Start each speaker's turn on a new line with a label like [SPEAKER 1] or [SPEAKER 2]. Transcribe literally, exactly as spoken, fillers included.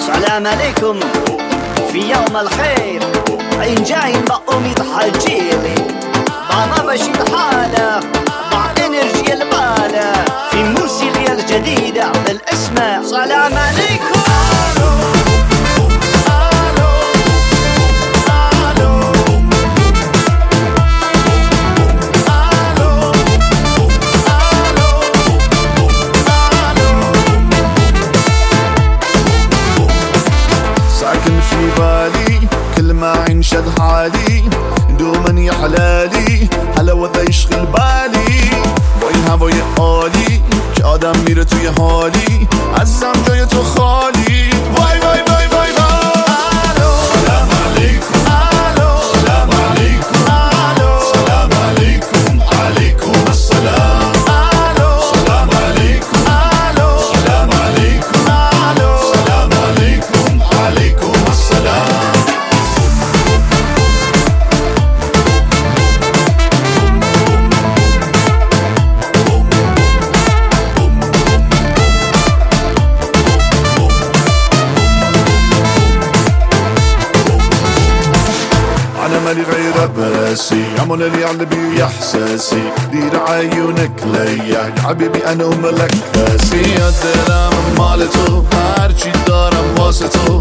[SPEAKER 1] سلام عليكم في يوم الخير، إن جايين بأميد حجيلي بعض بشي الحالة مع انرجي البالة في موسيقى الجديدة بالاسمع. سلام عليكم.
[SPEAKER 2] ساكن في بالي كل ما ينشد حالي دوما يا حلالي حلاوة يشغل بالي با این هوای عالی که آدم میره توی حالی عزیزم جای تو خالی. وای وای وای وای وای. سلام علیکم. سلام علیکم. سلام علیکم. علیکم السلام. سلام علیکم. سلام علیکم. سلام علیکم. علیکم السلام. أنا مالي غير براسي عمل اللي على بي إحساسي دير عيونك ليا يا حبيبي أنا ملك راسي. دلم مال تو هرچی دارم واسه تو